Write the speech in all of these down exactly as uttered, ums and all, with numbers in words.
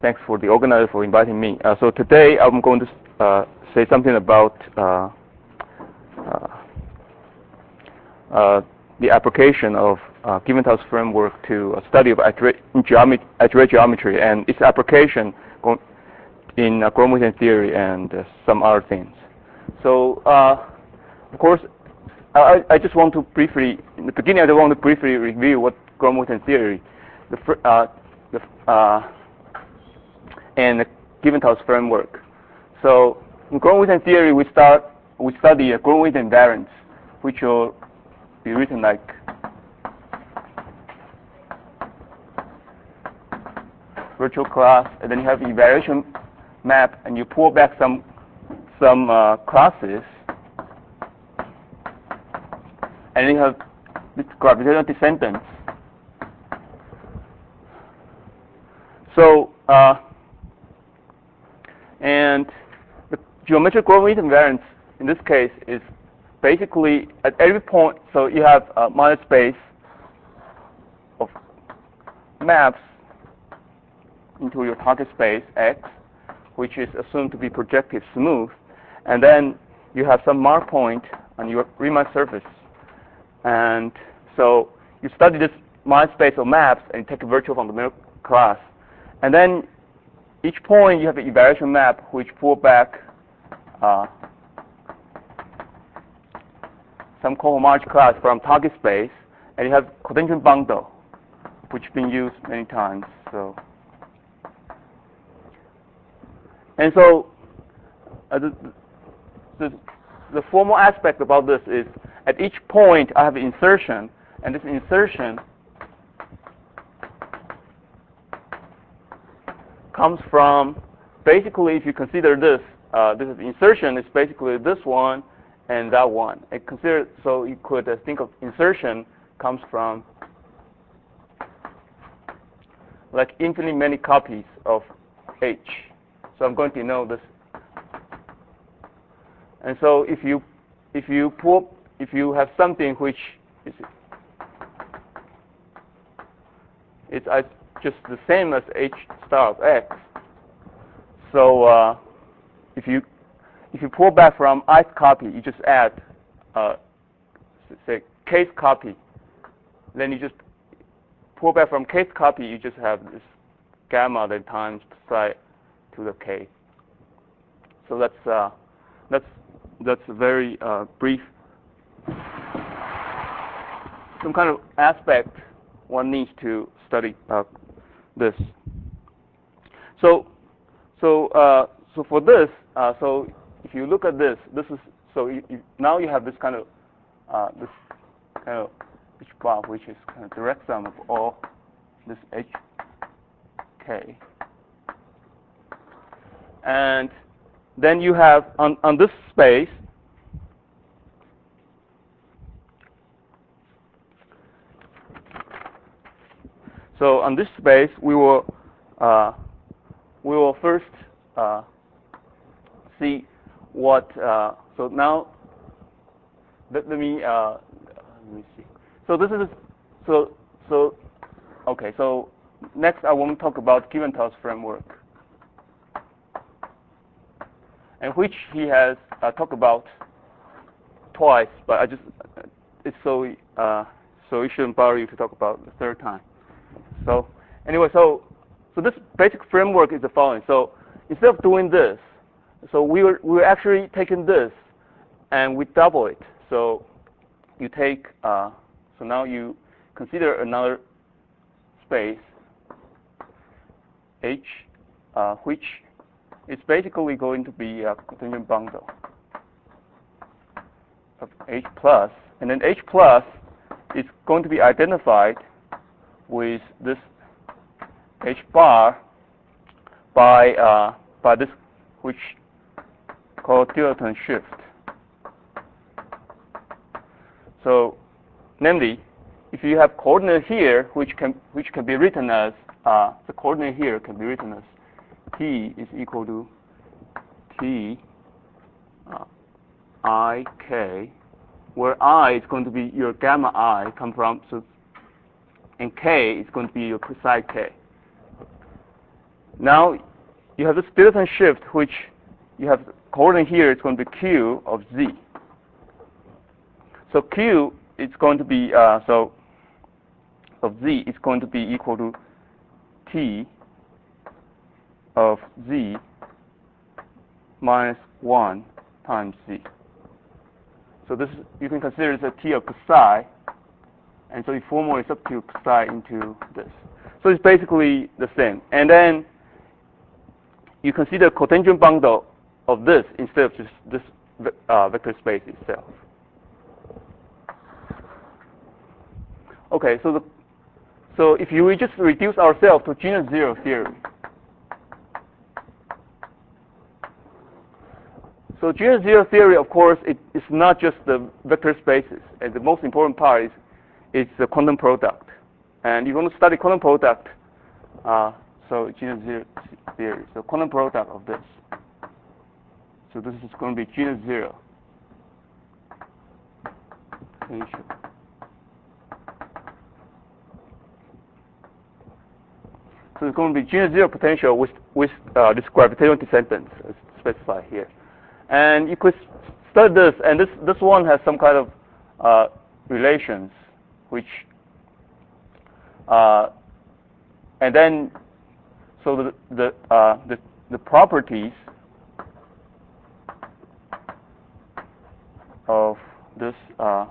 thanks for the organizer for inviting me. Uh, so today I'm going to uh, say something about uh, uh, uh, the application of uh, Giventhal framework to a study of algebraic geometry and its application in uh, Gromov-Witten theory and uh, some other things. So, uh, of course, I, I just want to briefly, in the beginning, I just want to briefly review what Gromov-Witten theory, the, uh, the uh, and the Giventhal framework. So, in Gromov-Witten theory, we start we study a Gromov-Witten invariance, which will be written like virtual class, and then you have evaluation map, and you pull back some some uh, classes, and then you have this gravitational descendants. So, uh, and the geometric Gromov-Witten invariance in this case is basically at every point. So you have a minor space of maps into your target space X, which is assumed to be projective smooth, and then you have some mark point on your Riemann surface. And so you study this minor space of maps and take a virtual fundamental class. And then each point you have an evaluation map which pull back uh, some cohomology class from target space, and you have cotangent bundle, which has been used many times. So, and so uh, the, the the formal aspect about this is at each point I have an insertion, and this insertion comes from basically, if you consider this, uh, this is insertion is basically this one and that one. And consider, so you could uh, think of insertion comes from like infinitely many copies of H. So I'm going to know this. And so if you if you pull if you have something which is it's uh, just the same as H star of X. So uh, if you if you pull back from ith copy, you just add uh, say kth copy. Then you just pull back from kth copy. You just have this gamma that times psi to the k. So that's uh, that's that's a very uh, brief some kind of aspect one needs to study uh, this. So so uh, so for this, uh, so if you look at this, this is so you, you, now you have this kind of uh, this kind of H bar, which is kind of direct sum of all this H k, and then you have on on this space. So on this space, we will uh, we will first uh, see what. Uh, so now, let, let me uh, let me see. So this is so so okay. So next, I want to talk about Giventhal's framework, and which he has uh, talked about twice. But I just it's so uh, so it shouldn't bother you to talk about the third time. So anyway, so so this basic framework is the following. So instead of doing this, so we were we were actually taking this and we double it. So you take uh, so now you consider another space H, uh, which is basically going to be a cotangent bundle of H plus, and then H plus is going to be identified with this H bar by uh, by this which called Dilaton shift. So, namely, if you have coordinate here, which can which can be written as uh, the coordinate here can be written as t is equal to t uh, I k, where I is going to be your gamma I come from so. And k is going to be your psi k. now you have this Dirichlet shift, which you have coordinate here. It's going to be Q of Z. So Q is going to be uh, so of Z is going to be equal to T of Z minus one times Z. So this is, you can consider this a T of psi, and so you formally substitute psi into this. So it's basically the same. And then you consider cotangent bundle of this instead of just this uh, vector space itself. Okay, so the, so if you just reduce ourselves to genus zero theory. So genus zero theory, of course, it, it's not just the vector spaces. And the most important part is it's the quantum product. And you're going to study quantum product. Uh, so genus zero theory. So quantum product of this. So this is going to be genus zero potential. So it's going to be genus zero potential with with uh, this gravitational descendants as specified here. And you could study this, and this this one has some kind of uh, relations, which uh, and then so the the uh, the, the properties of this uh,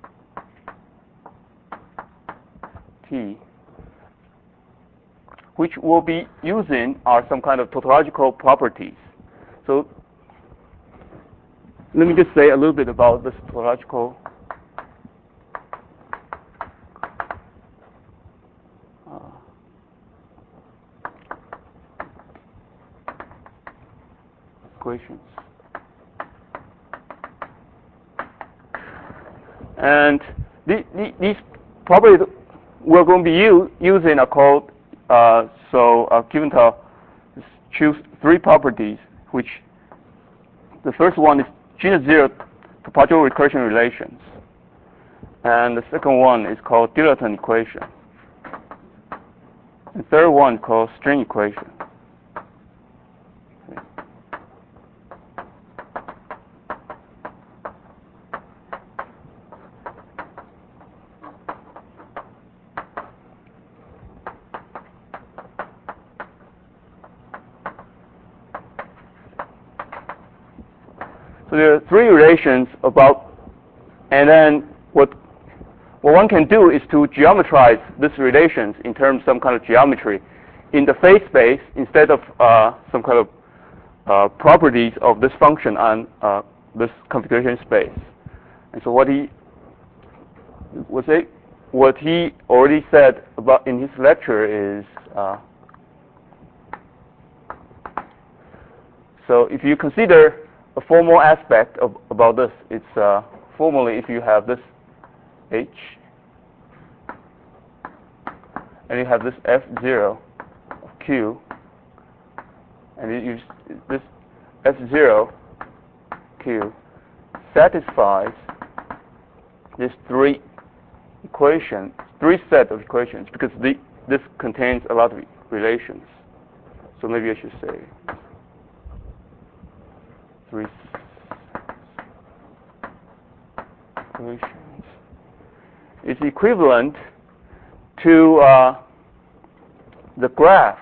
T, which we'll be using, are some kind of tautological properties. So let me just say a little bit about this tautological uh, equations. And the, the, these properties we're going to be u using are called, uh, so uh, given to choose three properties, which the first one is genus zero topological recursion relations. And the second one is called Dirichlet equation. The third one is called string equation. Okay. So there are three relations about, and then what what one can do is to geometrize these relations in terms of some kind of geometry in the phase space instead of uh, some kind of uh, properties of this function on uh, this configuration space. And so what he was it, what he already said about in his lecture is uh, so if you consider a formal aspect of about this, it's uh, formally if you have this H and you have this F zero of Q, and you use this F zero Q satisfies these three equations, three set of equations, because the, this contains a lot of relations. So maybe I should say three equations is equivalent to uh, the graph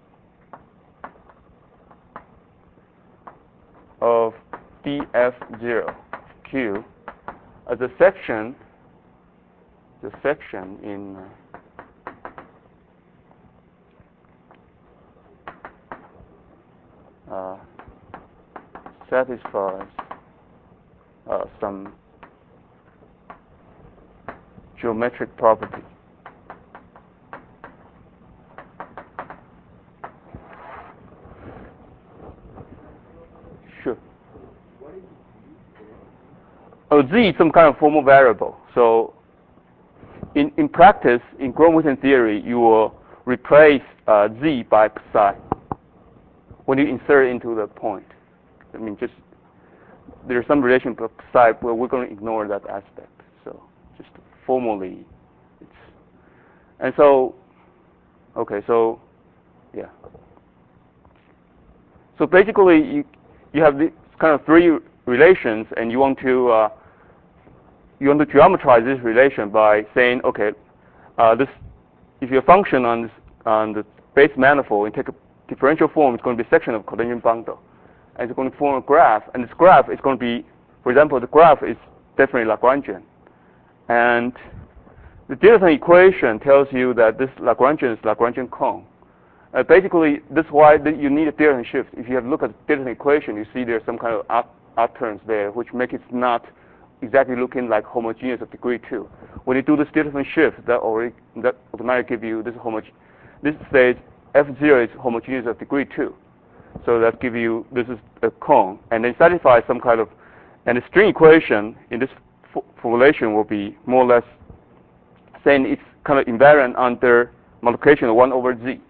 of D F zero Q as a section, the section in uh, satisfies uh, some geometric property. Sure. Oh, Z is some kind of formal variable. So in, in practice, in Gromov-Witten theory, you will replace uh, Z by psi when you insert it into the point. I mean, just there's some relation to psi, but we're going to ignore that aspect. So just formally, it's and so okay. So yeah. So basically, you you have these kind of three relations, and you want to uh, you want to geometrize this relation by saying, okay, uh, this if your function on this, on the base manifold and take a differential form, it's going to be a section of cotangent bundle, and it's going to form a graph, and this graph is going to be, for example, the graph is definitely Lagrangian, and the Dieterson equation tells you that this Lagrangian is Lagrangian cone. Uh, basically, this is why you need a Dieterson shift. If you have a look at the Dieterson equation, you see there's some kind of up, up terms there, which make it not exactly looking like homogeneous of degree two. When you do this Dieterson shift, that already that automatically give you this homogeneous. This says F zero is homogeneous of degree two. So that give you this is a cone, and then satisfy some kind of, and the string equation in this formulation will be more or less saying it's kind of invariant under multiplication of one over z.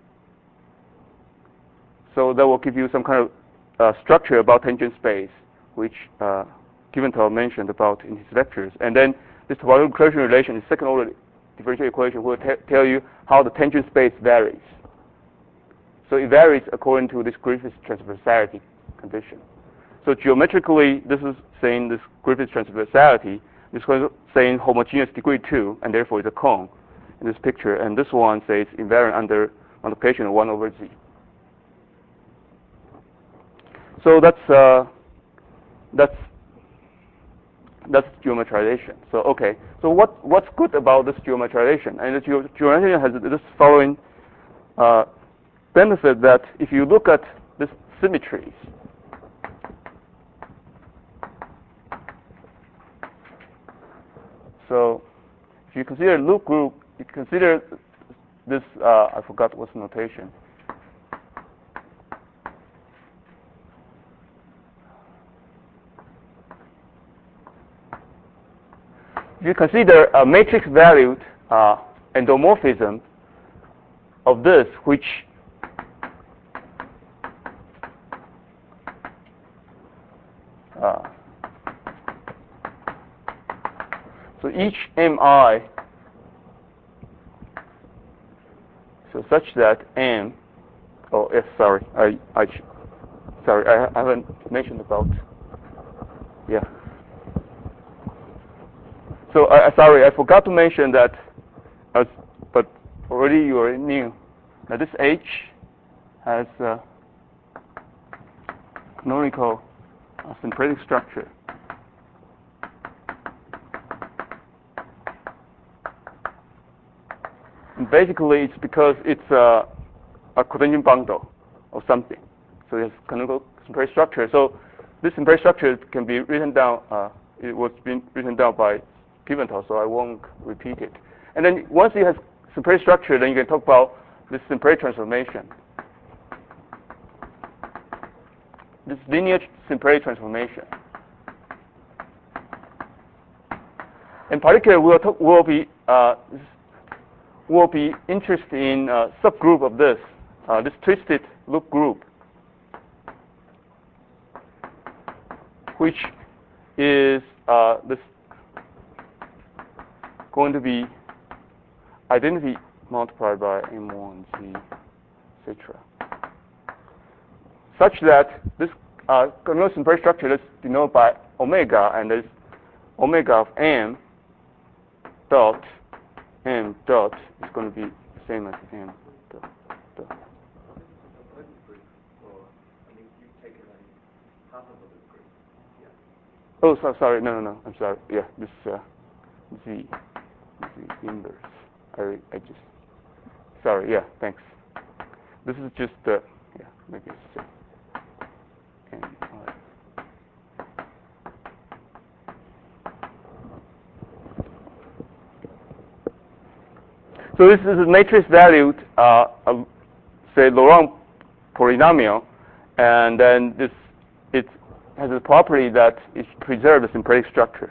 So that will give you some kind of uh, structure about tangent space, which uh, Giventhal mentioned about in his lectures. And then this topological closure relation, the second order differential equation, will tell you how the tangent space varies. So it varies according to this Griffiths transversality condition. So geometrically, this is saying this Griffiths transversality. This is saying homogeneous degree two, and therefore it's a cone in this picture. And this one says invariant under multiplication of one over z. So that's uh, that's that's geometrization. So okay. So what what's good about this geometrization? And the ge geometrization has this following uh, benefit, that if you look at these symmetries, so if you consider loop group, you consider this. Uh, I forgot what's the notation. If you consider a matrix valued uh, endomorphism of this, which uh, so each mi, so such that m, oh yes, sorry, I, I sorry, I, I haven't mentioned about, yeah. So uh, sorry, I forgot to mention that, uh, but already you already knew that this H has a canonical uh, symplectic structure. And basically, it's because it's uh, a cotangent bundle of something. So it's canonical symplectic structure. So this symplectic structure can be written down. Uh, it was been written down by Giventhal, so I won't repeat it. And then once it has symplectic structure, then you can talk about this symplectic transformation. This linear symplectic transformation. In particular, we'll talk, we'll be uh, we'll be interested in a subgroup of this, uh, this twisted loop group, which is uh, this going to be identity multiplied by M one Z, et cetera, such that this uh, canonical symplectic structure is denoted by omega, and this omega of m dot m dot is going to be the same as m dot. dot. Oh, so, sorry, no, no, no, I'm sorry. Yeah, this uh, z, z inverse. I, I just, sorry, yeah, thanks. This is just, uh, yeah, maybe it's and, uh, so this is a matrix valued, uh, uh, say, Laurent polynomial, and then this it has a property that it preserves the symplectic structure.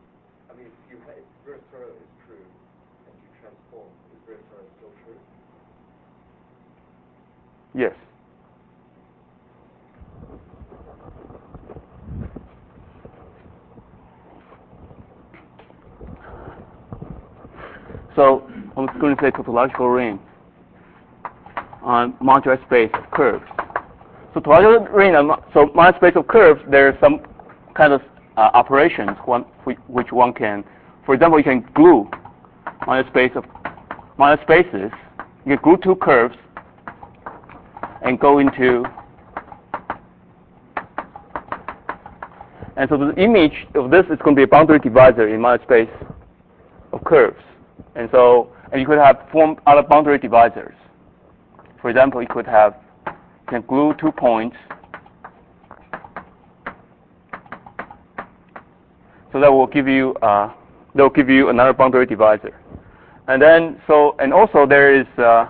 Yes. So I'm going to say topological ring on modular space of curves. So topological ring on so modular space of curves, there are some kind of uh, operations one which one can, for example, you can glue modular space of modular spaces. You can glue two curves and go into, and so the image of this is going to be a boundary divisor in modular space of curves. And so, and you could have form other boundary divisors. For example, you could have, you can glue two points. So that will give you, uh, that will give you another boundary divisor. And then, so, and also there is uh,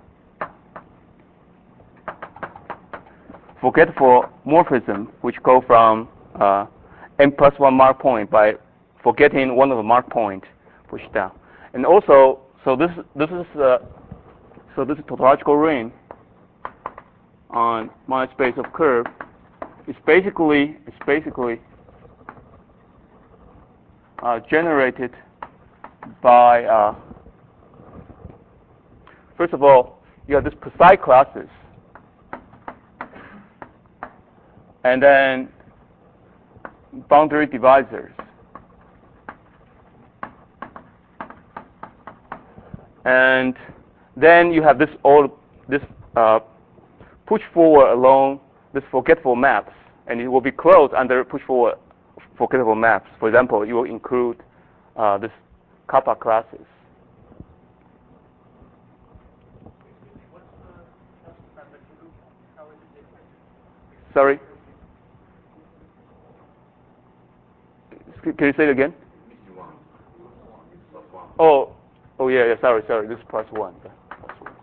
forgetful morphism, which go from uh, n plus one mark point by forgetting one of the mark point pushed down. And also, so this this is uh, so this is topological ring on modular space of curve. It's basically it's basically uh, generated by uh, first of all, you have this psi classes, and then boundary divisors. And then you have this all this uh, push forward along this forgetful maps, and it will be closed under push forward forgetful maps. For example, you will include uh, this kappa classes. What's the subset that you look at? How is it different? Sorry. Can you say it again? Oh. Oh yeah, yeah. Sorry, sorry. This is plus one. Yeah, plus one.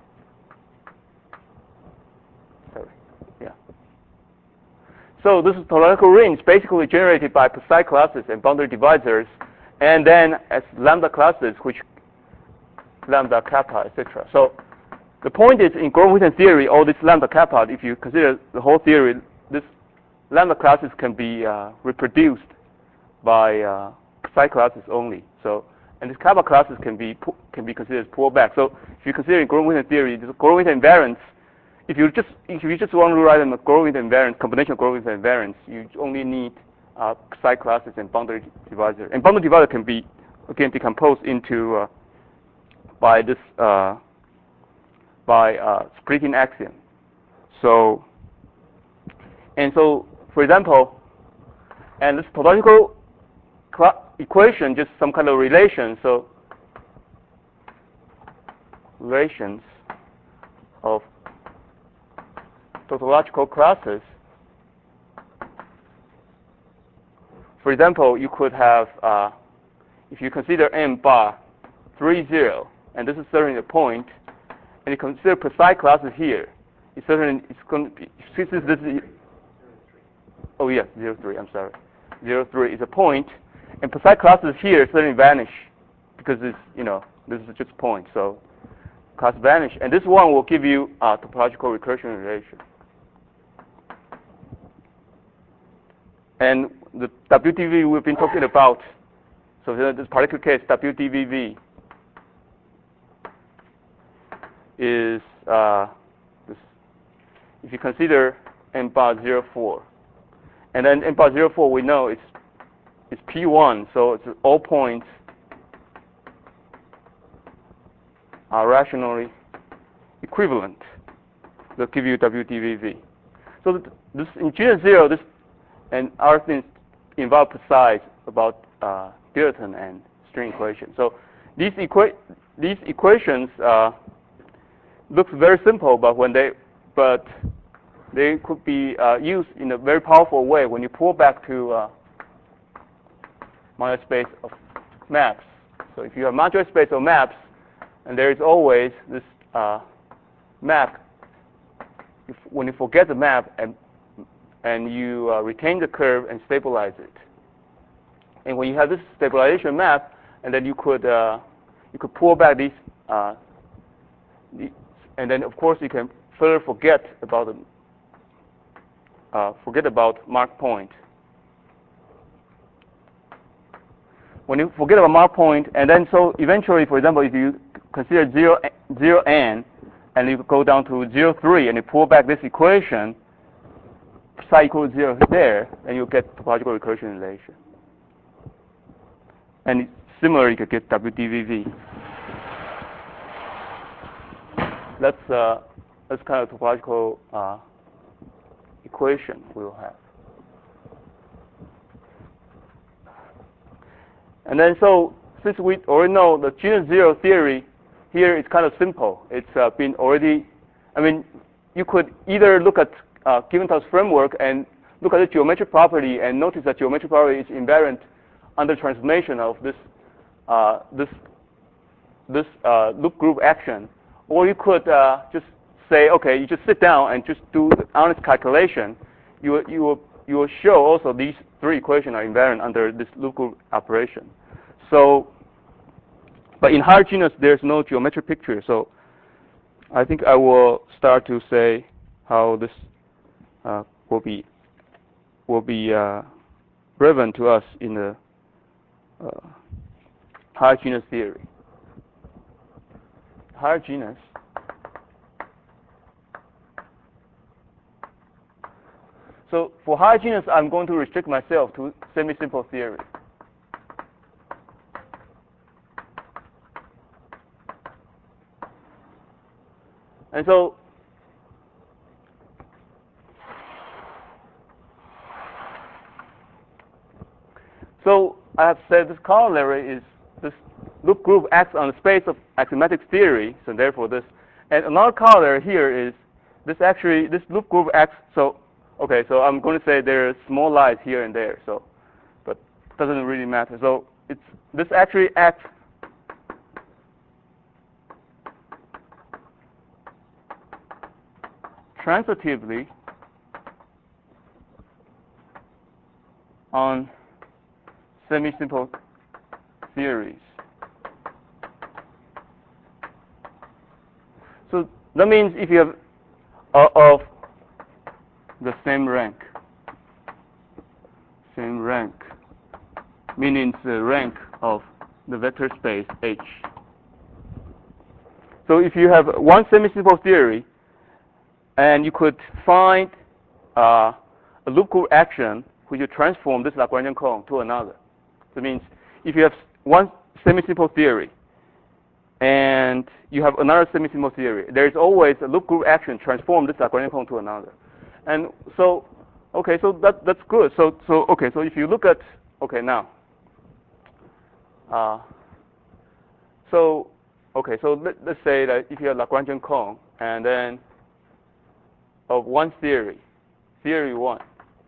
Sorry. Yeah. So this is topological rings, basically generated by psi classes and boundary divisors, and then as lambda classes, which lambda kappa, et cetera. So the point is, in Grove-Witten theory, all this lambda kappa, if you consider the whole theory, this lambda classes can be uh, reproduced by uh, psi classes only. So. And these kappa classes can be can be considered as pullback. So if you consider in Grove-Witten theory, the Grove-Witten invariants, if you just if you just want to write them a Grove-Witten invariant, combination of Grove-Witten invariants, you only need uh, psi classes and boundary divisor. And boundary divisor can be again decomposed into uh, by this uh, by uh, splitting axiom. So and so, for example, and this topological equation, just some kind of relation. So relations of tautological classes. For example, you could have, uh, if you consider m bar three zero, and this is certainly a point, and you consider psi classes here, it's certainly it's going to be since this is oh yes zero three. I'm sorry, zero three is a point. And psi classes here suddenly vanish because it's, you know, this is just a point. So class vanish. And this one will give you a topological recursion relation. And the W D V we've been talking about, so in this particular case, W D V V is, uh, this, if you consider m bar zero four, and then m bar zero four we know it's It's P one, so it's all points are rationally equivalent. They'll give you W D V V. So this in G zero, this and other things involve precise about uh, Dirichlet and string equation. So these equa these equations uh, look very simple, but when they but they could be uh, used in a very powerful way when you pull back to uh, modular space of maps. So if you have modular space of maps, and there is always this uh, map, if, when you forget the map and and you uh, retain the curve and stabilize it, and when you have this stabilization map, and then you could uh, you could pull back these, uh, these, and then of course you can further forget about the uh, forget about mark point. When you forget about mark point, and then so eventually, for example, if you consider zero, zero n, and you go down to zero, three, and you pull back this equation, psi equals zero there, and you get topological recursion relation. And similarly, you could get W D V V. That's uh, that's kind of topological uh, equation we will have. And then so since we already know the genus zero theory here is kind of simple. It's uh, been already, I mean, you could either look at uh, Giventhal framework and look at the geometric property and notice that geometric property is invariant under transformation of this uh, this this uh, loop group action. Or you could uh, just say, okay, you just sit down and just do the honest calculation. You you will you will show also these three equations are invariant under this loop group operation. So, but in higher genus there's no geometric picture. So, I think I will start to say how this uh, will be will be uh, relevant to us in the uh, higher genus theory. Higher genus. So for higher genus, I'm going to restrict myself to semi-simple theory. And so, so I have said this corollary is this loop group acts on the space of axiomatic theory. So therefore, this and another corollary here is this actually this loop group acts. So okay, so I'm going to say there are small lies here and there. So, but it doesn't really matter. So it's this actually acts transitively on semi-simple theories. So that means if you have uh, of the same rank, same rank, meaning the rank of the vector space H. So if you have one semi-simple theory, and you could find uh, a loop group action which you transform this Lagrangian cone to another. That means if you have one semi-simple theory and you have another semi-simple theory, there is always a loop group action transform this Lagrangian cone to another. And so, okay, so that that's good. So so okay, so if you look at okay now, uh, so okay, so let, let's say that if you have Lagrangian cone and then of one theory, theory one,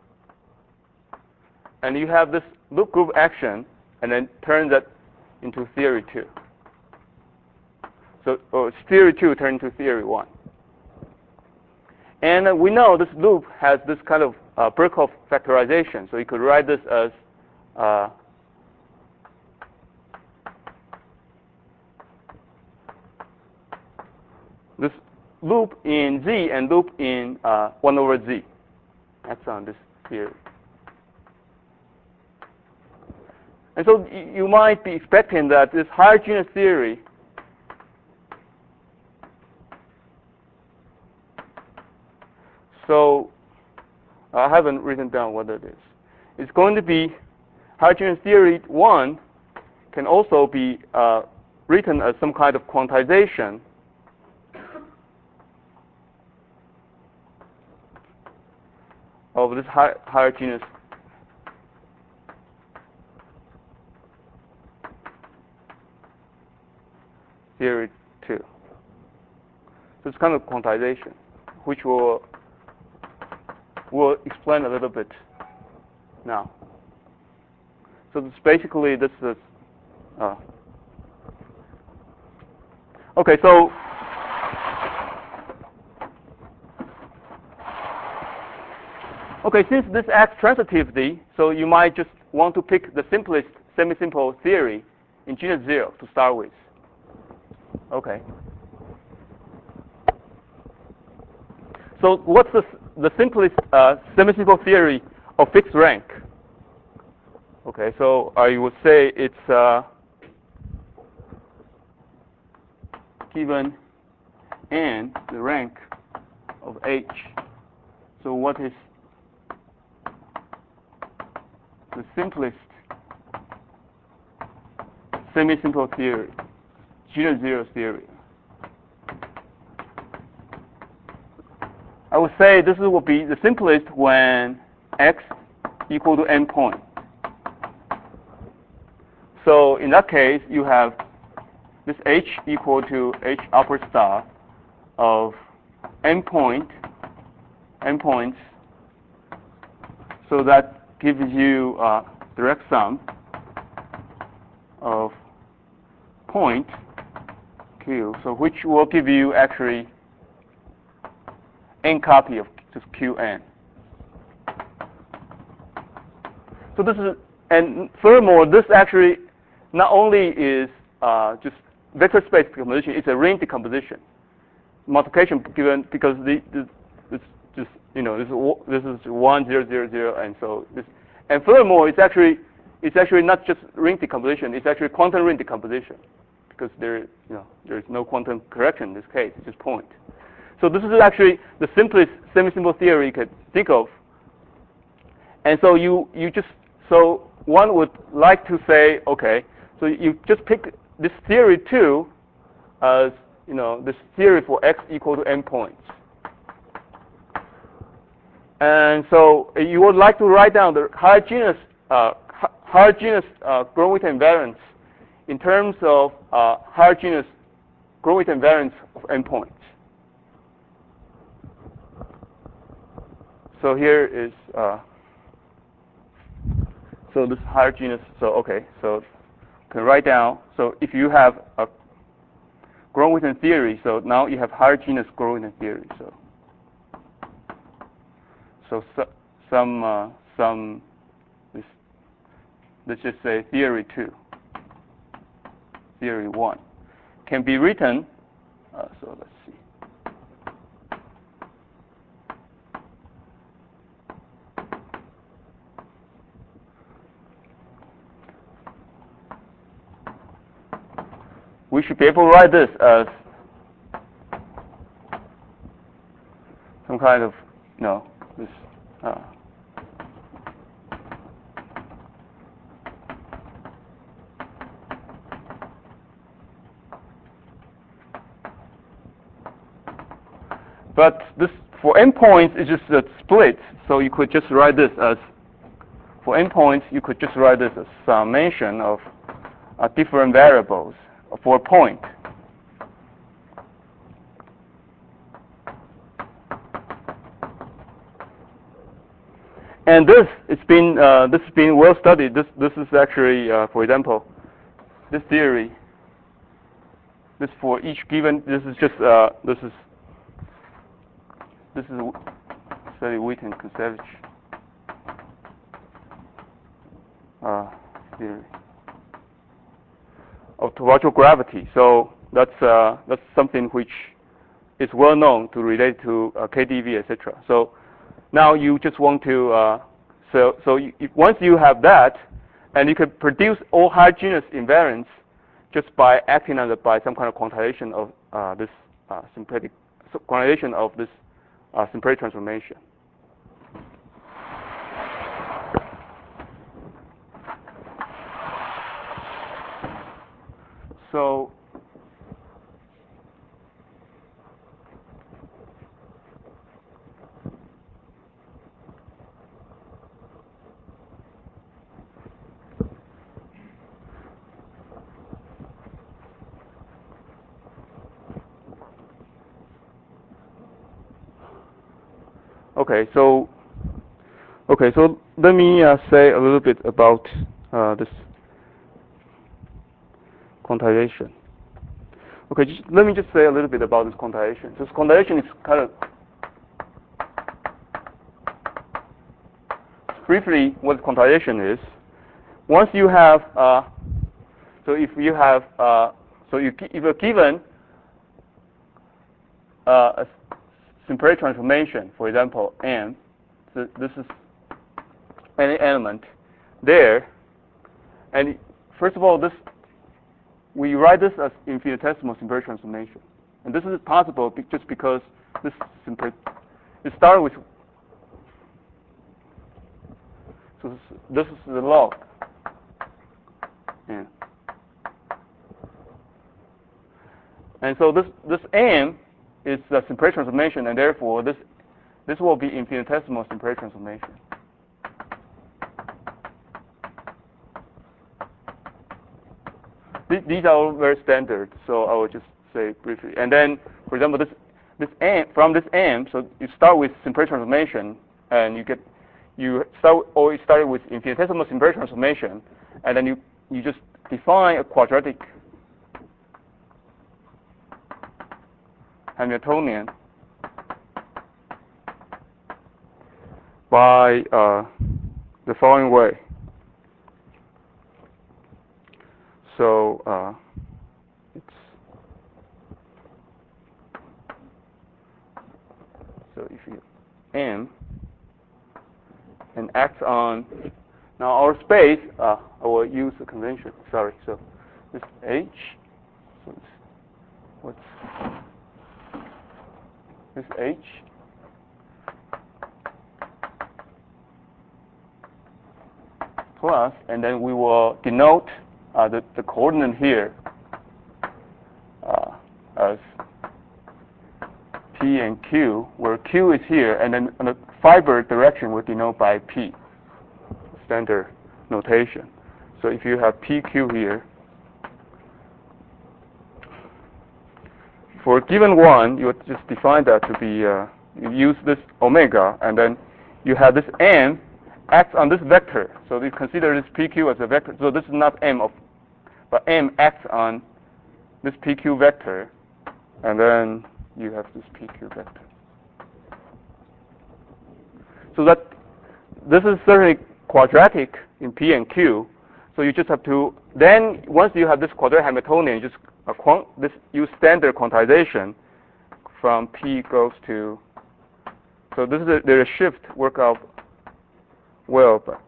and you have this loop group action, and then turn that into theory two. So or theory two turn into theory one. And uh, we know this loop has this kind of uh, Birkhoff factorization. So you could write this as uh, this loop in Z and loop in uh, one over Z. That's on this theory. And so you might be expecting that this higher genus theory so I haven't written down what it is. It's going to be higher genus theory one can also be uh, written as some kind of quantization of this high, higher genus theory two. So it's kind of quantization, which will will explain a little bit now. So it's basically this is uh, okay. So okay, since this acts transitively, so you might just want to pick the simplest semi-simple theory in genus zero to start with. Okay. so what's the the simplest uh, semi-simple theory of fixed rank? Okay, so I would say it's uh, given n the rank of H. So what is the simplest semi-simple theory, genus zero theory? I would say this will be the simplest when x equal to n point. So in that case, you have this H equal to H upper star of n point, n points. So that gives you a direct sum of point Q. So which will give you actually n copy of just Qn. So this is, and furthermore, this actually not only is uh, just vector space decomposition, it's a ring decomposition. Multiplication given because the, this, this just you know this is this is one zero zero zero, and so this, and furthermore, it's actually it's actually not just ring decomposition; it's actually quantum ring decomposition because there you know there is no quantum correction in this case; it's just point. So this is actually the simplest semi-simple theory you could think of. And so you, you just, so one would like to say, okay, so you just pick this theory two as, you know, this theory for x equal to n points. And so you would like to write down the higher genus, uh, higher genus uh, Gromit invariance in terms of uh, higher genus Gromit invariance of n points. So here is, uh, so this higher genus, so okay, so can write down, so if you have a Gromit theory, so now you have higher genus Gromit theory, so. So, so some, uh, some, this, let's just say theory two, theory one, can be written, uh, so let's see. We should be able to write this as some kind of, you know, this, uh, but this, for endpoints, it's just a split, so you could just write this as, for endpoints, you could just write this as summation of uh, different variables for a point. And this, it's been, uh, this has been well studied. This, this is actually, uh, for example, this theory. This for each given. This is just, uh, this is, this is study Witten Kuncevich uh, theory of topological gravity. So that's uh, that's something which is well known to relate to uh, K D V, et cetera. So now you just want to uh, so so you, once you have that, and you can produce all higher genus invariants just by acting on it by some kind of quantization of uh, this uh, symplectic quantization of this uh, symplectic transformation. So okay, so okay, so let me uh, say a little bit about uh, this quantization. Okay, just, let me just say a little bit about this quantization. This quantization is kind of briefly what quantization is. Once you have, uh, so if you have, uh, so you if you're given uh, a Simperet transformation, for example, M, so this is any element there, and first of all, this we write this as infinitesimal Simperet transformation, and this is possible just because this Simperet, it started with, so this, this is the log, yeah. And so this this M is the Simperet transformation, and therefore this this will be infinitesimal Simperet transformation. These, these are all very standard, so I will just say briefly. And then, for example, this this M from this M, so you start with Simperet transformation, and you get you start or you started with infinitesimal Simperet transformation, and then you you just define a quadratic Hamiltonian by uh, the following way. So uh, it's so if you M and acts on now our space, uh, I will use the convention. Sorry, so this H. So this, what's this H plus, and then we will denote uh, the, the coordinate here uh, as P and Q, where Q is here, and then on the fiber direction we denote by P, standard notation. So if you have P Q here, for a given one, you would just define that to be, uh, you use this omega, and then you have this M acts on this vector. So you consider this P Q as a vector. So this is not M of, but M acts on this P Q vector, and then you have this P Q vector. So that this is certainly quadratic in P and Q. So you just have to, then once you have this quadratic Hamiltonian, you just uh, quant, this use standard quantization from P goes to, so this is a, there's a shift work out well, but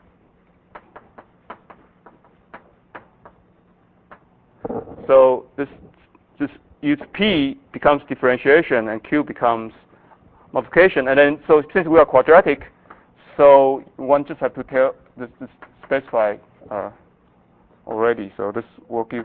so this just use P becomes differentiation and Q becomes multiplication, and then so since we are quadratic, so one just have to tell this, this specify uh, already. So this will give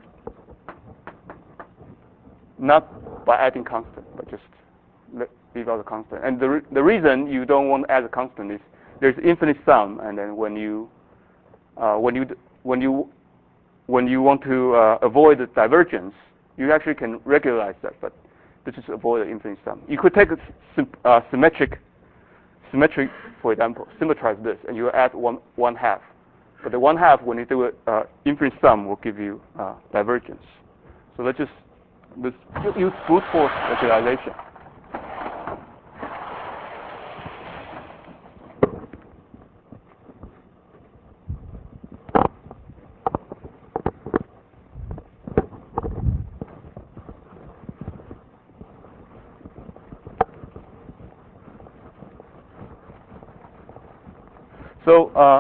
not by adding constant, but just let, leave out the constant. And the re the reason you don't want to add a constant is there's infinite sum, and then when you uh, when you when you when you want to uh, avoid the divergence, you actually can regularize that, but this is avoid the infinite sum. You could take a sim uh, symmetric symmetric, for example, symmetrize this, and you add one one half. But the one half, when you do it, uh, infinite sum will give you uh, divergence. So let's just this, use brute force regularization. So, uh,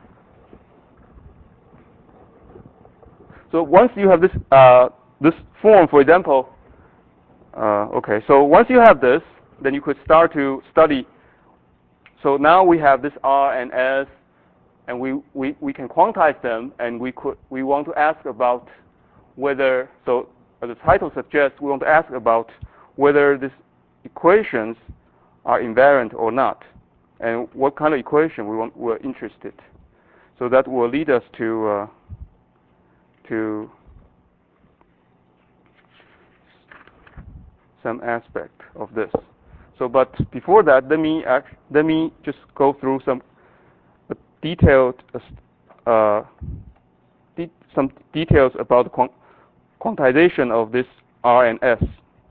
so once you have this uh, this form, for example, uh, okay. So once you have this, then you could start to study. So now we have this R and S, and we we we can quantize them, and we could we want to ask about whether. So as the title suggests, we want to ask about whether these equations are invariant or not, and what kind of equation we want we're interested. So that will lead us to uh, to some aspect of this. So, but before that, let me act, let me just go through some detailed uh, de some details about the quant quantization of this R and S.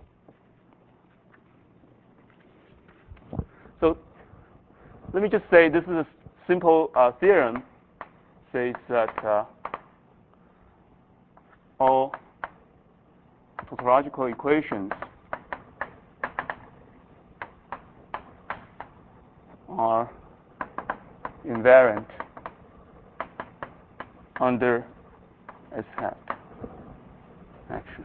So, let me just say this is a simple uh, theorem. Says that uh, all topological equations are invariant under S hat action.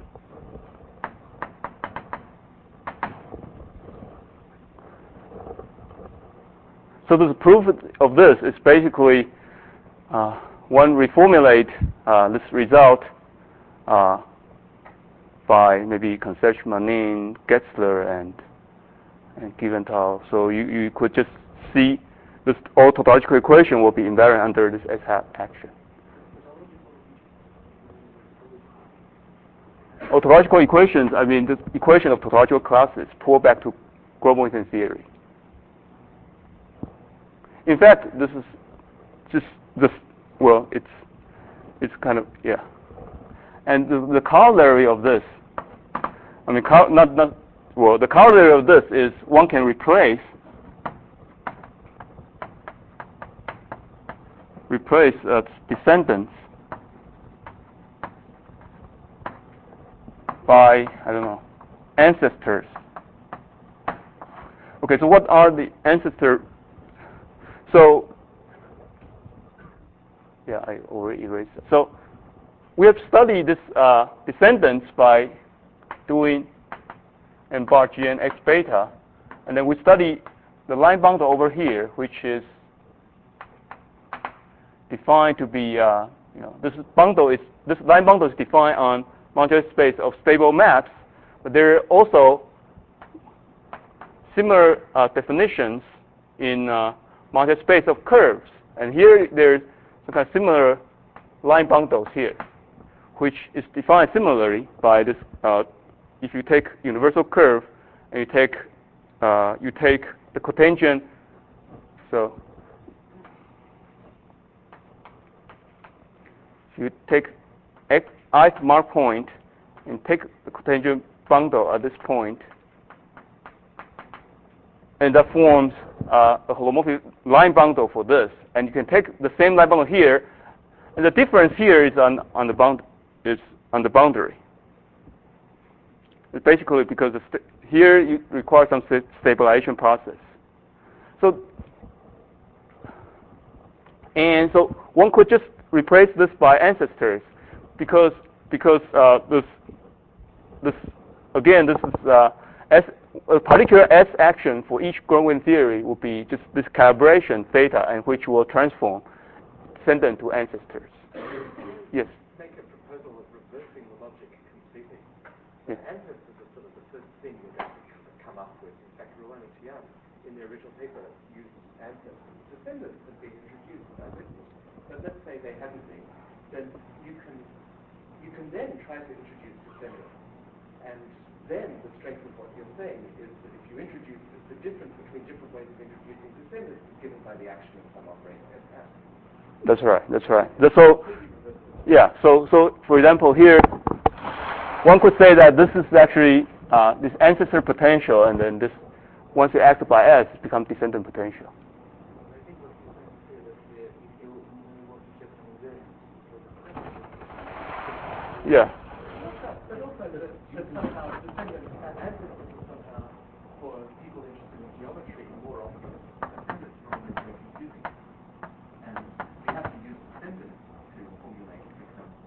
So the proof of this is basically uh, one reformulate uh, this result uh, by maybe Concession, Manin, Getzler, and and Giventhal. So you, you could just see this all topological equation will be invariant under this S hat action. All topological equations, I mean, this equation of topological classes pull back to Grove-Witten theory. In fact, this is just this. Well, it's it's kind of yeah. And the, the corollary of this, I mean, not not well. The corollary of this is one can replace replace uh, descendants by I don't know ancestors. Okay, so what are the ancestor? So, yeah, I already erased it. So, we have studied this uh, descendants by doing n bar gn x beta, and then we study the line bundle over here, which is defined to be, uh, you know, this bundle is this line bundle is defined on modulus space of stable maps, but there are also similar uh, definitions in uh, modulus space of curves, and here there's some kind of similar line bundles here, which is defined similarly by this. Uh, if you take universal curve and you take uh, you take the cotangent, so if you take x ith mark point and take the cotangent bundle at this point, and that forms uh, a holomorphic line bundle for this. And you can take the same line bundle here, and the difference here is on on the bound is on the boundary. It's basically because the st here you require some st stabilization process. So and so one could just replace this by ancestors, because because uh, this this again this is uh, S. A particular S action for each Grove-Witten theory will be just this calibration theta, and which will transform descendant to ancestors. Yes. Make a proposal of reversing the logic completely. Yes. Ancestors are sort of the first thing you're going to come up with. In fact, Ruan and Tian, in their original paper, used ancestors. Descendants have been introduced by Whitney, but let's say they haven't been. Then you can you can then try to introduce descendants. And then the strength of what you're saying is that if you introduce the, the difference between different ways of introducing descendants is given by the action of some operator S hat. That's right. That's right. So, yeah. So, so for example, here one could say that this is actually uh, this ancestor potential, and then this, once you act by S, it becomes descendant potential. Yeah. But also that, that somehow descendants and ancestors are somehow, for people interested in geometry, more often descendants are always very confusing. And we have to use descendants to formulate, for example,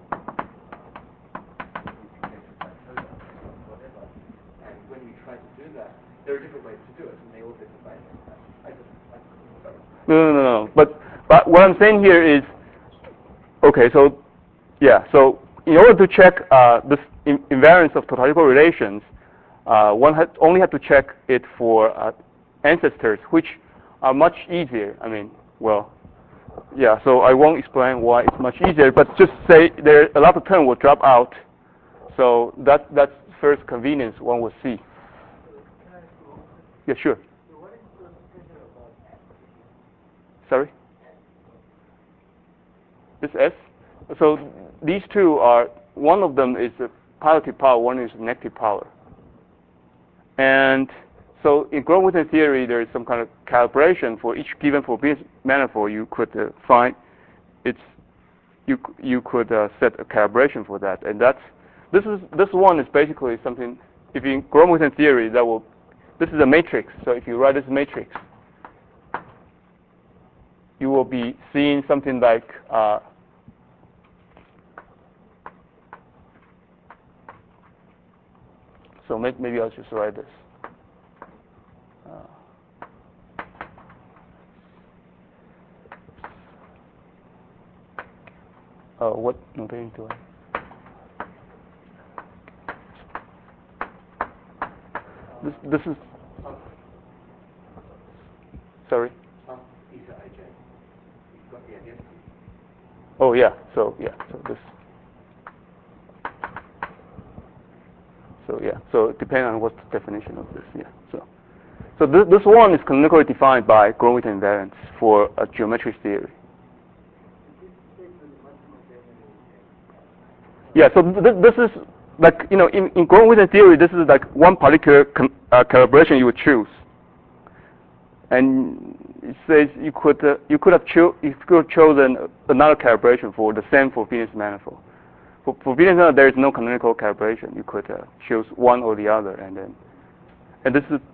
whatever. And when we try to do that, there are different ways to do it, and they all differ by I just, I just, sorry. No, no, no, no. But but what I'm saying here is, okay. So, yeah. So in order to check uh, this in invariance of tautological relations, uh, one had only have to check it for uh, ancestors, which are much easier. I mean, well, yeah. So I won't explain why it's much easier, but just say there a lot of term will drop out. So that that's first convenience one will see. Yeah, sure. Sorry? This S? So these two are, one of them is a positive power, one is negative power. And so in Grove-Witten theory, there is some kind of calibration for each given Frobenius manifold. You could uh, find it's, you, you could uh, set a calibration for that. And that's, this is, this one is basically something, if in Grove-Witten theory, that will, this is a matrix. So if you write this matrix, you will be seeing something like uh, so maybe I'll just write this. Uh, oh, what notation do I? This this is sorry. Oh yeah. So yeah. So this. So yeah. So depending on what's the definition of this. Yeah. So so this this one is canonically defined by Gromit invariance for a geometric theory. Yeah. So th this is like you know in in Gromit theory this is like one particular uh, calibration you would choose. And it says you could uh, you could have cho you could have chosen another calibration for the same for Venus manifold. For, for Venus manifold, there is no canonical calibration. You could uh, choose one or the other, and then and this is.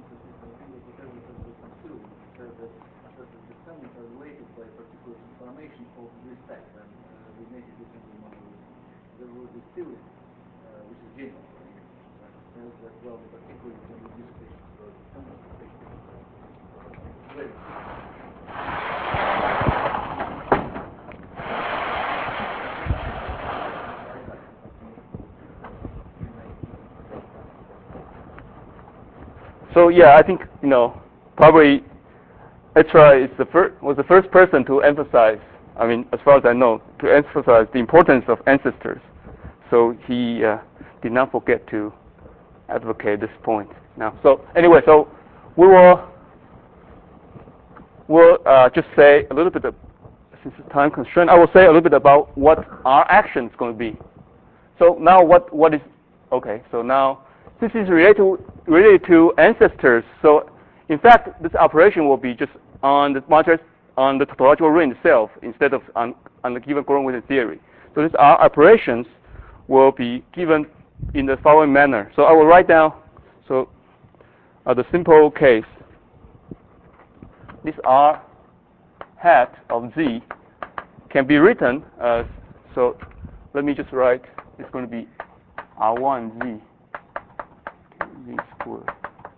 So yeah, I think you know probably Etra is the first was the first person to emphasize. I mean, as far as I know, to emphasize the importance of ancestors. So he uh, did not forget to advocate this point. Now, so anyway, so we will we'll uh, just say a little bit of, since it's time constraint, I will say a little bit about what our action is going to be. So now what what is okay? So now this is related to, related to ancestors. So in fact, this operation will be just on the matrix on the topological ring itself instead of on on the given Gromit theory. So these our operations will be given in the following manner. So I will write down so uh, the simple case. This R hat of Z can be written as so. Let me just write. It's going to be R one Z Z squared.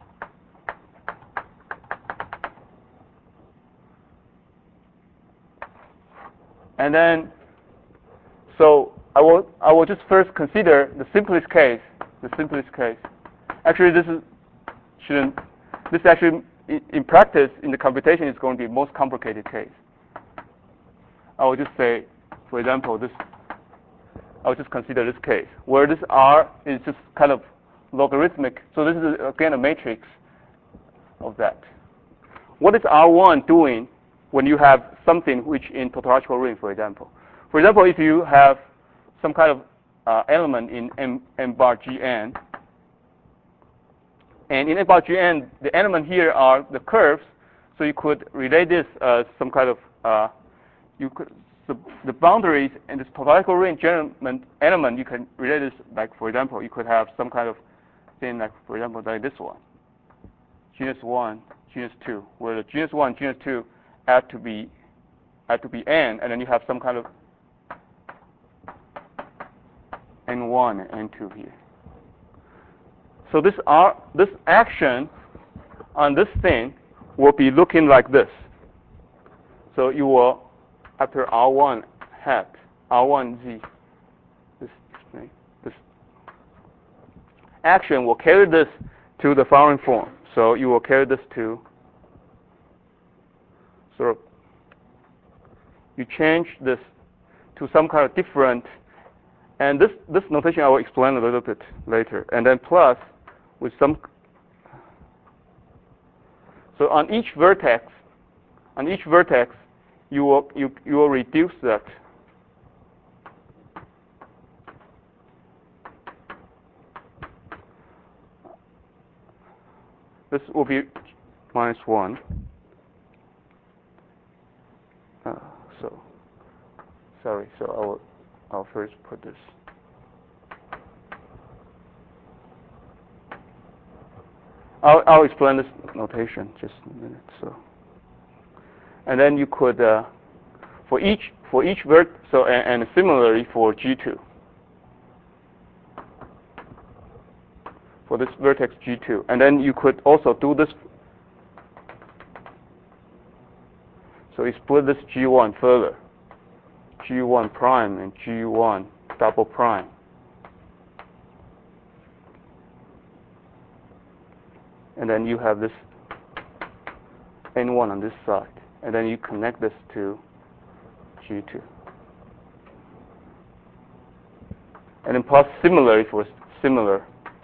And then, so I will I will just first consider the simplest case. The simplest case. Actually, this is shouldn't. This actually, in, in practice, in the computation, is going to be the most complicated case. I will just say, for example, this. I will just consider this case where this R is just kind of logarithmic. So this is again a matrix of that. What is R one doing when you have something which in topological ring, for example? For example, if you have some kind of uh, element in M, M bar Gn, and in M bar Gn, the element here are the curves, so you could relate this as some kind of, uh, you could, the, the boundaries in this topological ring element, element, you can relate this, like, for example, you could have some kind of thing, like, for example, like this one, genus one, genus two, where the genus one, genus two have to be have to be n, and then you have some kind of n one and n two here. So this R, this action on this thing will be looking like this. So you will, after R one hat, R one Z, this this action will carry this to the following form. So you will carry this to sort of, you change this to some kind of different, and this, this notation I will explain a little bit later, and then plus with some, so on each vertex, on each vertex, you will, you, you will reduce that. This will be minus one. Uh, so, sorry, so I will, I'll first put this. I'll, I'll explain this notation just a minute. So, and then you could, uh, for each for each vert so and, and similarly for G two. For this vertex G two, and then you could also do this. So you split this G one further, G one prime and G one double prime. And then you have this N one on this side, and then you connect this to G two. And then plus similarly for similar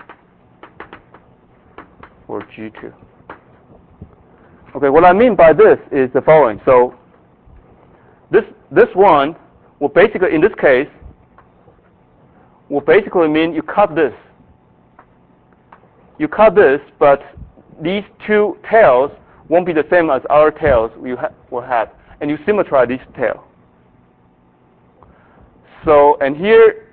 for G two. Okay, what I mean by this is the following. So this this one will basically, in this case, will basically mean you cut this. You cut this, but these two tails won't be the same as our tails we ha will have, and you symmetrize these tails. So, and here,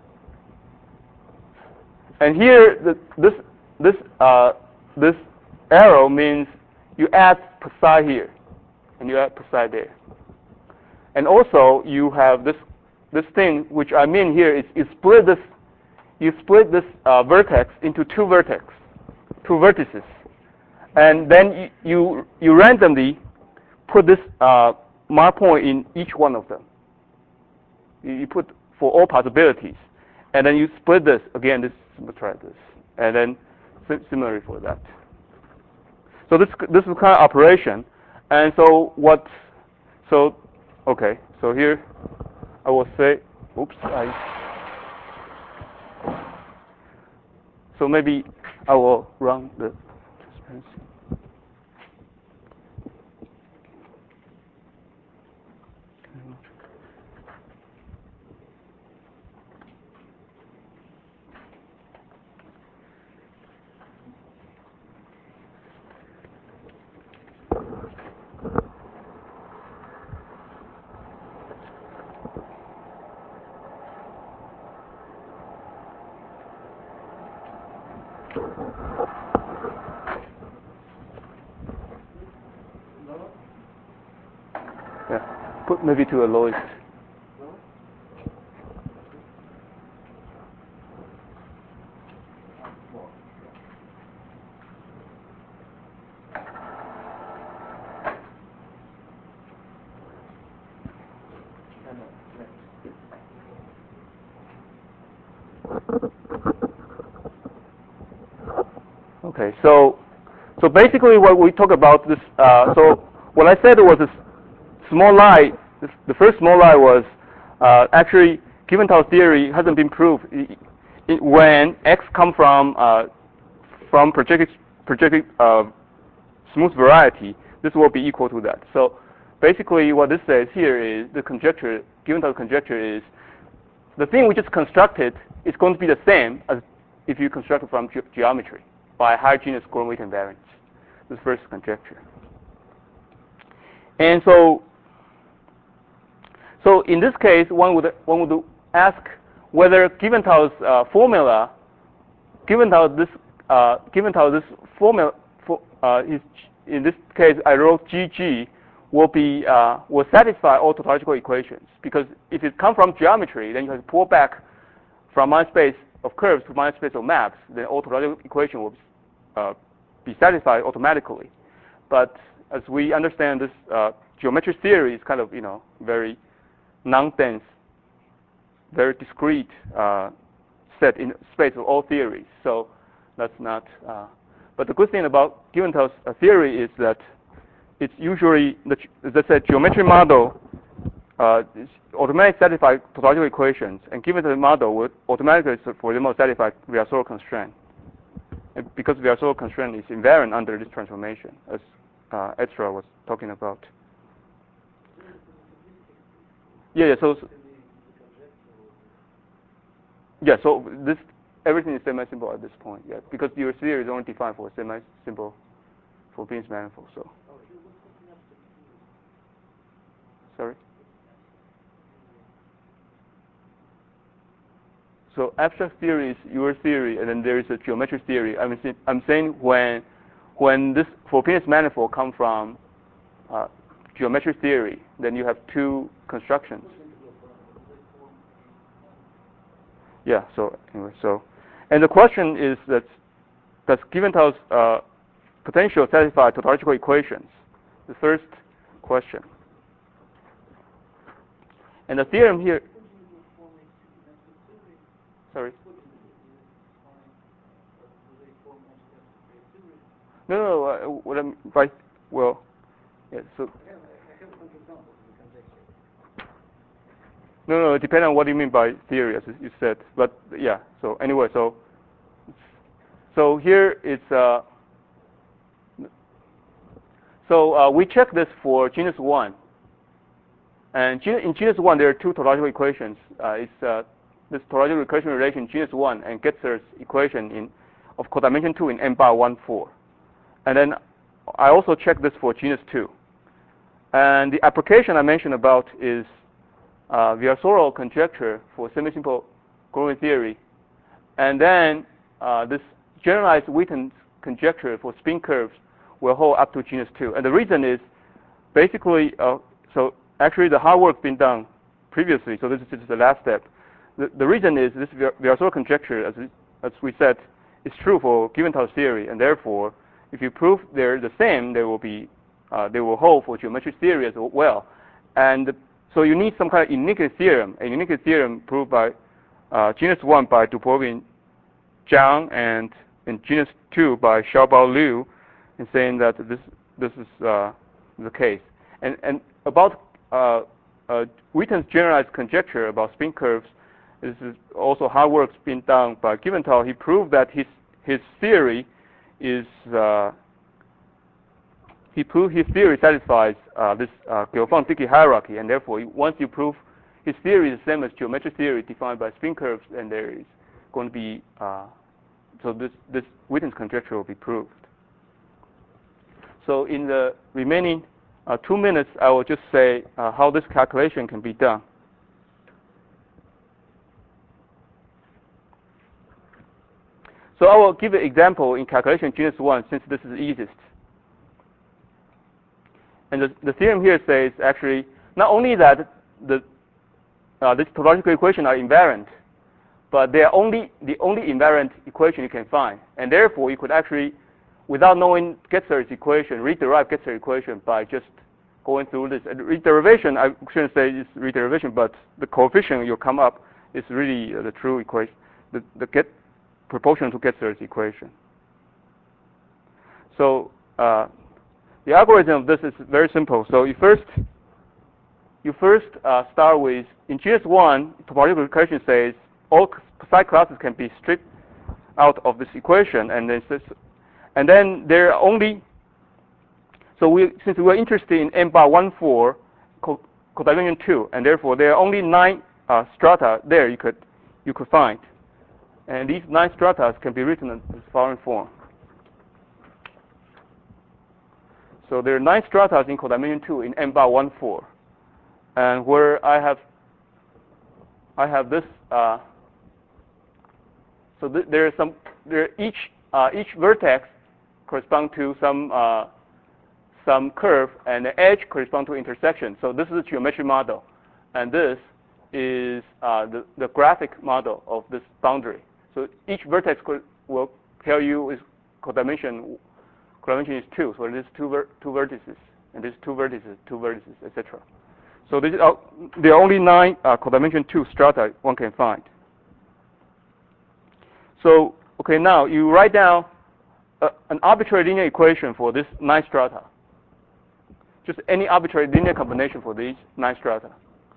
and here, the, this this uh, this arrow means you add psi here, and you add psi there. And also, you have this this thing, which I mean here is you split this you split this uh, vertex into two vertex, two vertices, and then you you, you randomly put this uh, mark point in each one of them. You, you put for all possibilities, and then you split this again. This try this, and then similarly for that. So this this is kind of operation, and so what? So okay. So here I will say, oops. I, so maybe I will run the transparency. Yeah, put maybe to the lowest. Okay, so so basically what we talk about this. Uh, so what I said was this small lie. This, the first small lie was uh, actually Giventhal theory hasn't been proved. It, it, when X come from uh, from projected projected uh, smooth variety, this will be equal to that. So basically, what this says here is the conjecture. Giventhal conjecture is the thing we just constructed is going to be the same as if you construct it from ge geometry by homogeneous Gordon-Weight invariance. This is first conjecture. And so, so in this case, one would one would ask whether Giventhal's uh, formula, Giventhal this uh, Giventhal this formula, for, uh, is in this case I wrote G G will be uh, will satisfy all tautological equations, because if it comes from geometry, then you have to pull back from Mine space of curves to Mine space of maps, then all tautological equation will uh, be satisfied automatically. But as we understand, this uh, geometric theory is kind of you know very non-dense, very discrete uh, set in space of all theories. So that's not. Uh, but the good thing about Giventhal's uh, theory is that it's usually, the, as I said, geometric model uh, automatically satisfy tautological equations, and given the model would automatically, for example, satisfy Virasoro constraint. And because Virasoro constraint is invariant under this transformation, as uh, Ezra was talking about. Yeah, yeah. So, yeah. So this everything is semi-simple at this point. Yeah, because your theory is only defined for semi-simple for Bing's manifold. So. Sorry. So abstract theory is your theory, and then there is a geometric theory. I'm saying, I'm saying when when this Frobenius manifold come from uh, geometric theory, then you have two constructions. Yeah, so anyway, so, and the question is that, does Giventhal's uh, potential satisfy tautological equations? The first question. And the theorem here, sorry. No, no, uh, what I'm, by, well, yeah, so. No, no, it depends on what you mean by theory, as you said. But yeah, so anyway, so so here it's uh, so uh, we check this for genus one, and in genus one there are two tautological equations. Uh, it's uh, this tautological equation relation genus one and Getzer's equation in of codimension two in M bar one four, and then I also check this for genus two, and the application I mentioned about is Uh, Virasoro conjecture for semi-simple growing theory, and then uh, this generalized Wheaton's conjecture for spin curves will hold up to genus two. And the reason is basically, uh, so actually the hard work been done previously, so this is just the last step. The, the reason is this Virasoro conjecture, as, as we said, is true for Giventhal's theory, and therefore, if you prove they're the same, they will be, uh, they will hold for geometric theory as well. And so you need some kind of uniquity theorem, a uniquity theorem proved by uh, genus one by Dubrovin Zhang and in genus two by Xiaobao Liu, in saying that this this is uh, the case. And and about uh, uh, Wheaton's generalized conjecture about spin curves, this is also hard work being done by Giventhal. He proved that his his theory is uh, He proved his theory satisfies uh, this uh, Gelfand-Dickey hierarchy, and therefore, once you prove his theory is the same as geometric theory defined by spin curves, then there is going to be uh, so this this Wheaton's conjecture will be proved. So in the remaining uh, two minutes, I will just say uh, how this calculation can be done. So I will give an example in calculation genus one, since this is the easiest. And the, the theorem here says actually not only that the uh, these tautological equations are invariant, but they are only the only invariant equation you can find, and therefore you could actually, without knowing Getzer's equation, rederive Getzer's equation by just going through this. And rederivation, I shouldn't say it's rederivation, but the coefficient you come up is really uh, the true equation, the, the get proportional to Getzer's equation. So. Uh, The algorithm of this is very simple. So you first, you first uh, start with, in genus one, topological equation says all psi classes can be stripped out of this equation, and then says, and then there are only, so we, since we are interested in M bar one four codimension two, and therefore there are only nine uh, strata there you could you could find, and these nine strata can be written in this following form. So there are nine strata in codimension two in M bar one four, and where I have I have this. Uh, so th there are some. There each uh, each vertex correspond to some uh, some curve, and the edge correspond to intersection. So this is a geometric model, and this is uh, the the graphic model of this boundary. So each vertex will tell you is codimension. Codimension is two, so there's two ver two vertices, and there's two vertices, two vertices, et cetera. So this is, uh, there are only nine uh, codimension two strata one can find. So okay, now you write down uh, an arbitrary linear equation for this nine strata. Just any arbitrary linear combination for these nine strata.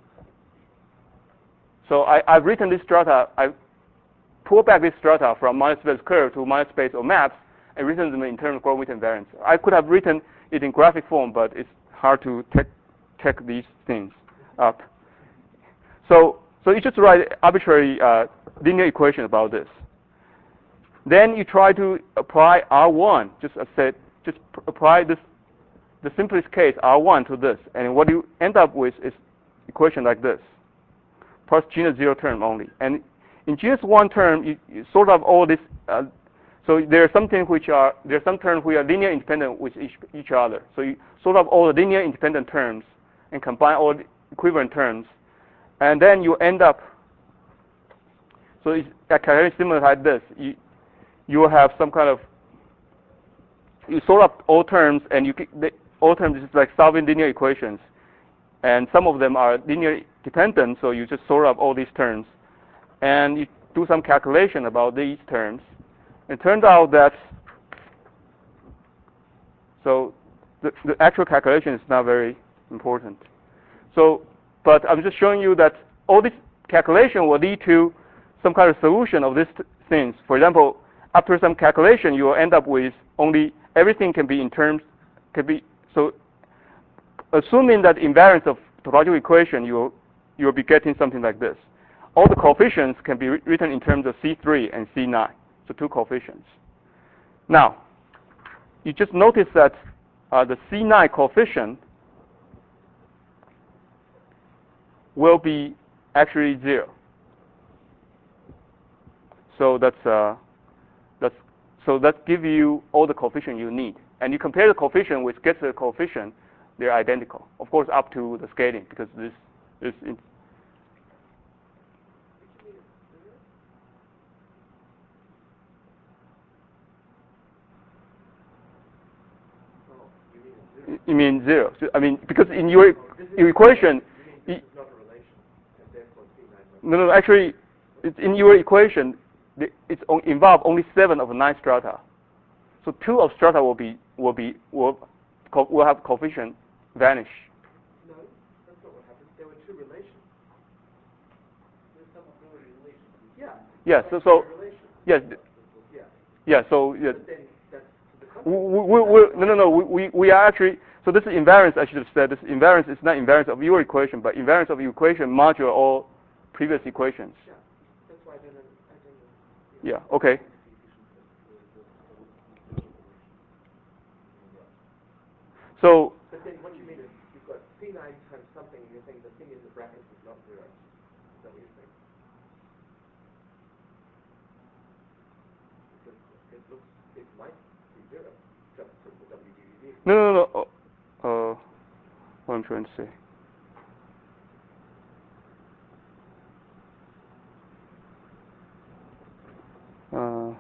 So I, I've written this strata. I pull back this strata from minus space curve to minus space of maps, and written them in terms of Grove-Wheaton invariance. I could have written it in graphic form, but it's hard to take, take these things up. So, so you just write arbitrary uh, linear equation about this. Then you try to apply R one. Just as said, just apply this, the simplest case R one to this, and what you end up with is equation like this, plus genus zero term only. And in genus one term, you, you sort of all this. Uh, So there are some things which are there are some terms which are linear independent with each each other. So you sort of all the linear independent terms and combine all the equivalent terms, and then you end up. So it's a calculation similar like this. You you will have some kind of you sort up all terms, and you the, all terms is like solving linear equations, and some of them are linear dependent. So you just sort up all these terms, and you do some calculation about these terms. It turned out that so the, the actual calculation is not very important. So, but I'm just showing you that all this calculation will lead to some kind of solution of these things. For example, after some calculation, you will end up with only everything can be in terms can be so. Assuming that invariance of topological equation, you will you will be getting something like this. All the coefficients can be written in terms of C three and C nine. So two coefficients. Now, you just notice that uh, the C nine coefficient will be actually zero. So that's uh, that's so that gives you all the coefficient you need, and you compare the coefficient with Getzler coefficient, they're identical. Of course, up to the scaling because this is. In You mean zero? So, I mean, because in your, your equation, This is not a relation, and therefore C nine must no, no, actually, it's in your equation, the, it's on, involve only seven of nine strata. So two of strata will be will be will co will have coefficient vanish. No, that's not what happened. There were two relations. There's some ability relation. Yeah. Yes. So so Relation. yes. Yeah. Yeah. So yeah. But then that's the We, we, we, no, no, no. We, we, we are actually, so this is invariance, I should have said. This invariance is not invariance of your equation, but invariance of your equation module all previous equations. Yeah. That's why I don't know. I don't know. Yeah, okay. So, But then what you mean is you've got C nine times something, and you're saying the thing in the brackets is not zero. Is that what you're saying? Because it looks, it might be zero, just from the W D V D. no, no, no. Uh, what I'm trying to say. Uh,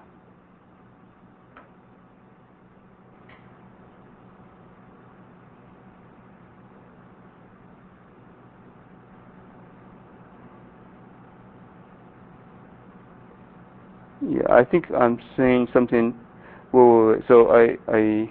yeah, I think I'm saying something. Wait, wait, wait. So I, I.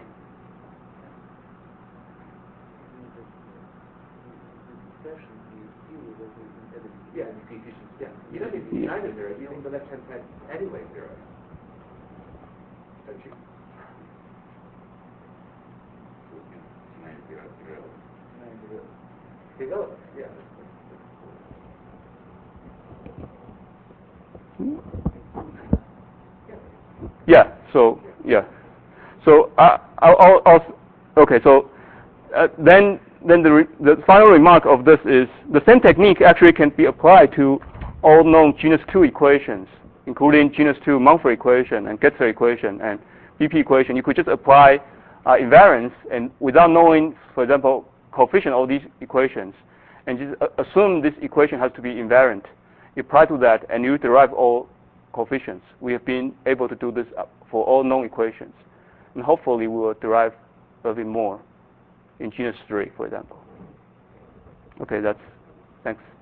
Yeah, yeah. You don't need C nine is zero. You think the left-hand side anyway zero. Don't you? Develop, yeah. Yeah. So yeah. So uh, I'll, I'll, I'll, okay. So uh, then then the re the final remark of this is the same technique actually can be applied to all known genus two equations, including genus two Mumford equation and Getzler equation and B P equation. You could just apply uh, invariance and without knowing, for example, coefficient of these equations, and just uh, assume this equation has to be invariant. You apply to that, and you derive all coefficients. We have been able to do this for all known equations, and hopefully we will derive a little bit more in genus three, for example. Okay, that's thanks.